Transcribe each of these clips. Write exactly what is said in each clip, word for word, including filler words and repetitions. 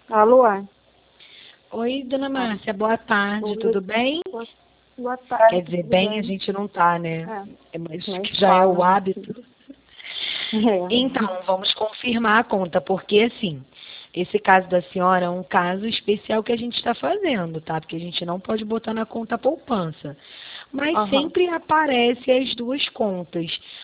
Alô? Oi, dona Márcia, boa tarde, Oi. tudo bem? Boa, boa tarde. Quer dizer, tudo bem bem? a gente não tá, né? É, É, mas nem que já é fala. o hábito. É. Então, vamos confirmar a conta, porque assim, esse caso da senhora é um caso especial que a gente está fazendo, tá? Porque a gente não pode botar na conta poupança. Mas Aham. sempre aparece as duas contas.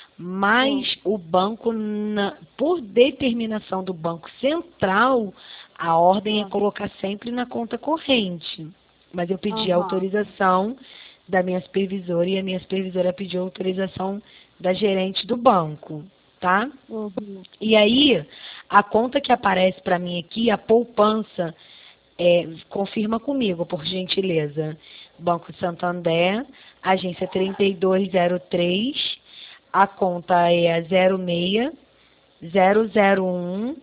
Mas Hum. o banco, na- por determinação do Banco Central, a ordem é Hum. colocar sempre na conta corrente. Mas eu pedi Aham. autorização da minha supervisora e a minha supervisora pediu autorização da gerente do banco, tá? Uhum. E aí, a conta que aparece para mim aqui, a poupança, é, confirma comigo, por gentileza. Banco Santander, agência trinta e dois zero três, a conta é a zero seis zero zero um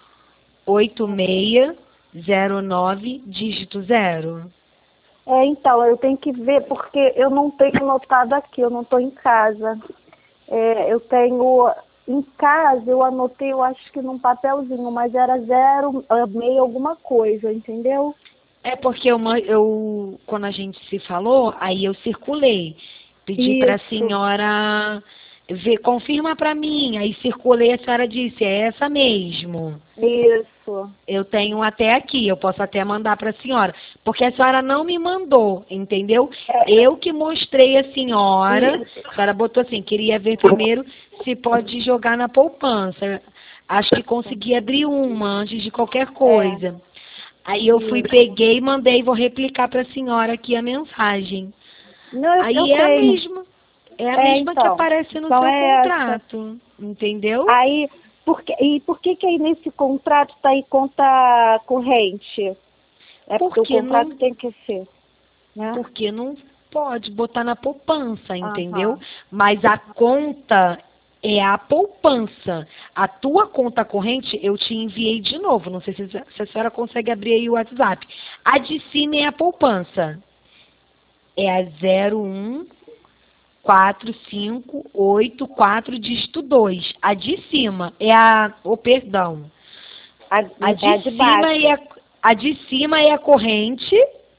oito seis zero nove, dígito zero. É, então, eu tenho que ver, porque eu não tenho anotado aqui, eu não estou em casa. É, eu tenho, em casa, eu anotei, eu acho que num papelzinho, mas era zero, ah, meio alguma coisa, entendeu? É porque eu, ma- eu, quando a gente se falou, aí eu circulei. Pedi para a Isso, senhora ver, confirma para mim. Aí circulei, a senhora disse, é essa mesmo. isso. Eu tenho até aqui, eu posso até mandar para a senhora. Porque a senhora não me mandou, entendeu? É, Eu que mostrei a senhora. isso. A senhora botou assim, queria ver primeiro se pode jogar na poupança. Acho que consegui abrir uma antes de qualquer É, coisa. Aí eu fui, isso. peguei e mandei, vou replicar para a senhora aqui a mensagem. Não, eu, eu Aí é a tenho. mesma, é a É, mesma que então. aparece no Então seu é essa. contrato, entendeu? Aí, por que, e por que que aí nesse contrato está aí conta corrente? É porque o Porque contrato não, tem que ser, né? porque não pode botar na poupança, entendeu? Aham. Mas a conta é a poupança. A tua conta corrente eu te enviei de novo. Não sei se, se a senhora consegue abrir aí o WhatsApp. A de cima é a poupança. É a zero um quatro cinco oito quatro dígito dois. A de cima é a, oh, perdão. A, A é a de de cima é baixo. a, a de cima é a corrente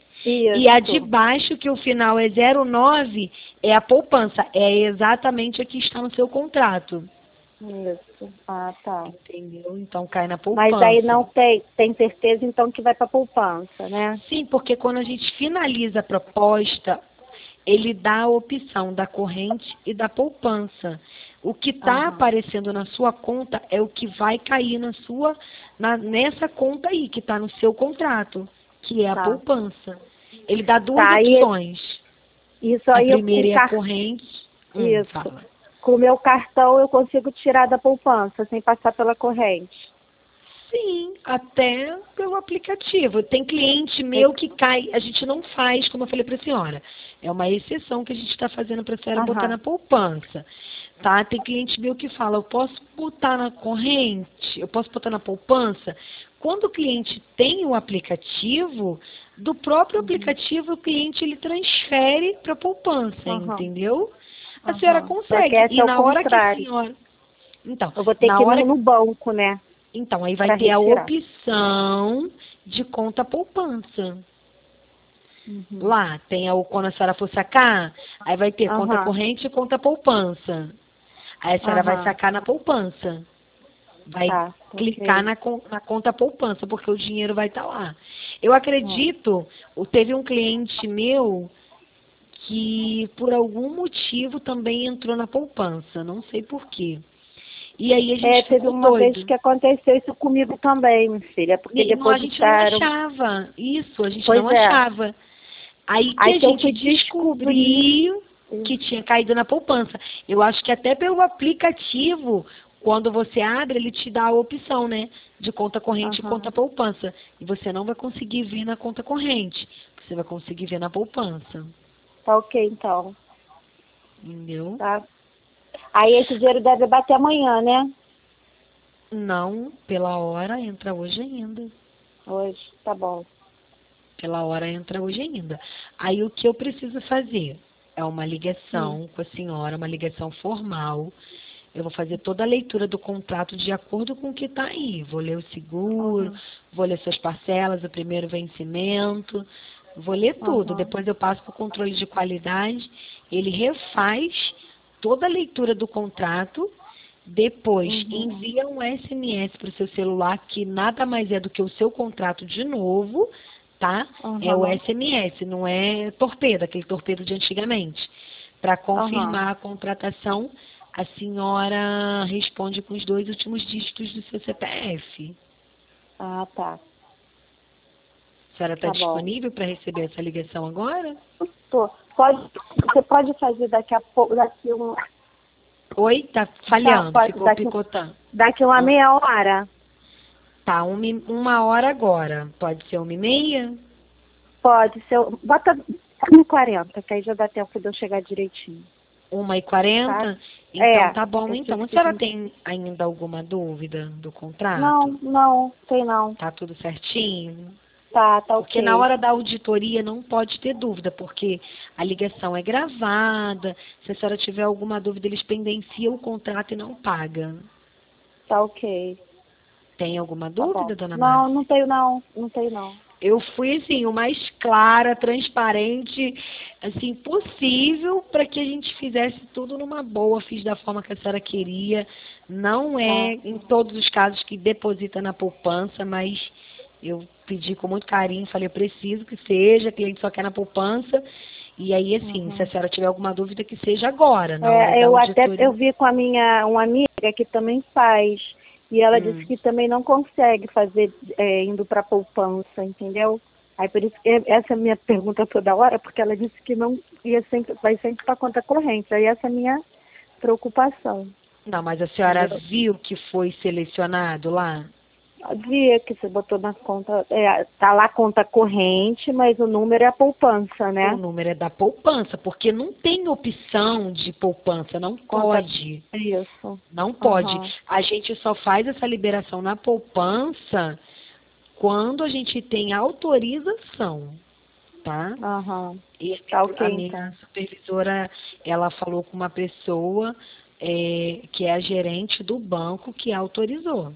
e a de Isso. baixo, que o final é zero nove, é a poupança. É exatamente a que está no seu contrato. Isso. Ah, tá. Entendeu? Então cai na Mas aí poupança. não tem, tem certeza então que vai para poupança, né? Sim, porque quando a gente finaliza a proposta, ele dá a opção da corrente e da poupança. O que está Aham. aparecendo na sua conta é o que vai cair na sua, na- nessa conta aí, que está no seu contrato, que é a Tá. poupança. Ele dá duas Tá, aí opções. isso A aí eu primeira com é a car... corrente. Hum, Isso. fala. Com o meu cartão eu consigo tirar da poupança sem passar pela corrente. Sim, até pelo aplicativo. Tem cliente meu que cai, a gente não faz, como eu falei para a senhora. É uma exceção que a gente está fazendo para a senhora botar Aham. na poupança. Tá? Tem cliente meu que fala, eu posso botar na corrente, eu posso botar na poupança. Quando o cliente tem o aplicativo, do próprio Uhum. aplicativo o cliente ele transfere para a poupança, Aham. entendeu? A senhora Aham. Só que consegue. essa E é o na hora que a contrário. senhora. Então, Eu vou ter na que ir no, hora no banco, né? então, aí vai Para ter a retirar. opção de conta poupança. Uhum. Lá tem a, quando a senhora for sacar, aí vai ter conta Aham. corrente e conta poupança. Aí a senhora vai Aham. sacar na poupança. Vai Tá, clicar ok. na, con- na conta poupança, porque o dinheiro vai estar lá. Eu Hum. acredito, o- teve um cliente meu que por algum motivo também entrou na poupança, não sei por quê. E aí a É, gente teve ficou uma vez doido. que aconteceu isso comigo também, minha filha, porque E não, a gente não depositaram. achava isso, a gente Pois não é. achava. Aí que Aí a que eu gente fui descobrir. descobriu que tinha caído na poupança. Eu acho que até pelo aplicativo, quando você abre, ele te dá a opção, né? De conta corrente e conta Aham. poupança. E você não vai conseguir ver na conta corrente. Você vai conseguir ver na poupança. Tá ok, então. Entendeu? Tá. Aí esse dinheiro deve bater amanhã, né? Não, pela hora entra hoje ainda. Hoje. Tá bom. Pela hora entra hoje ainda. Aí o que eu preciso fazer é uma Hum. ligação com a senhora, uma ligação formal, Eu vou fazer toda a leitura do contrato de acordo com o que está aí. Vou ler o seguro, Uhum. vou ler suas parcelas, o primeiro vencimento, vou ler tudo. Uhum. Depois eu passo para o controle de qualidade, ele refaz toda a leitura do contrato, depois Uhum. envia um S M S para o seu celular, que nada mais é do que o seu contrato de novo, tá? É o Uhum. S M S, não é torpedo, aquele torpedo de antigamente. Para Uhum. confirmar a contratação, a senhora responde com os dois últimos dígitos do seu C P F. Ah, tá. A senhora está Tá bom. disponível para receber essa ligação agora? Tô. Pode, você pode fazer daqui a pouco, daqui um, Oi, tá tá, falhando, pode, ficou daqui, picotando. daqui uma Ah, meia hora? tá, uma, e- uma hora agora. Pode ser uma e meia? Pode ser. Bota uma e quarenta, que aí já dá tempo de eu chegar direitinho. Uma e Tá? quarenta? Então É. tá bom, Eu então. tive A que... senhora tem ainda alguma dúvida do Não, contrato? não, tem não. Tá tudo certinho? Tá, tá Porque na ok. hora da auditoria não pode ter dúvida, porque a ligação é gravada. Se a senhora tiver alguma dúvida, eles pendenciam o contrato e não pagam. Tá ok. Tem alguma Tá bom. dúvida, dona Não, Márcia? não tenho não. Não tenho não. Eu fui, assim, o mais clara, transparente, assim, possível para que a gente fizesse tudo numa boa. Fiz da forma que a senhora queria. Não Tá. é em todos os casos que deposita na poupança, mas eu pedi com muito carinho, falei, eu preciso que seja, cliente só quer na poupança. E aí, assim, se a Uhum. senhora tiver alguma dúvida, que seja agora, na hora É, da eu até eu auditoria. vi com a minha uma amiga que também faz. E ela disse Hum. que também não consegue fazer é, indo para poupança, entendeu? Aí por isso que essa é a minha pergunta toda hora, porque ela disse que não ia sempre, vai sempre para conta corrente. Aí essa é a minha preocupação, Não, mas a senhora entendeu? viu que foi selecionado lá? Via que você botou na conta, é, tá lá conta corrente, mas o número é a poupança, O né? número é da poupança, porque não tem opção de poupança, não Conta, pode. isso. Não pode. Aham, A gente só faz essa liberação na poupança quando a gente tem autorização, tá? aham. E Tá ok, a minha então. supervisora, ela falou com uma pessoa é, que é a gerente do banco que autorizou,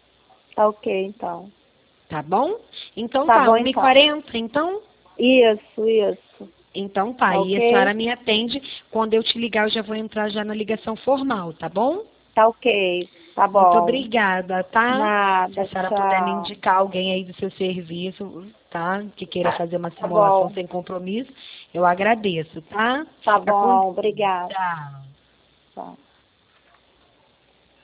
Tá ok, então. tá bom? Então Tá tá, bom, uma e então. quarenta, então? Isso, isso. Então tá, Tá e a senhora ok? me atende, quando eu te ligar eu já vou entrar já na ligação formal, tá bom? Tá ok. Tá Muito bom. obrigada, tá? Se a Nada, senhora puder me tchau. indicar alguém aí do seu serviço, tá? Que queira fazer uma Tá simulação bom. sem compromisso, eu agradeço, tá? Tá Fica com Deus. bom, obrigada. Tchau. Tchau.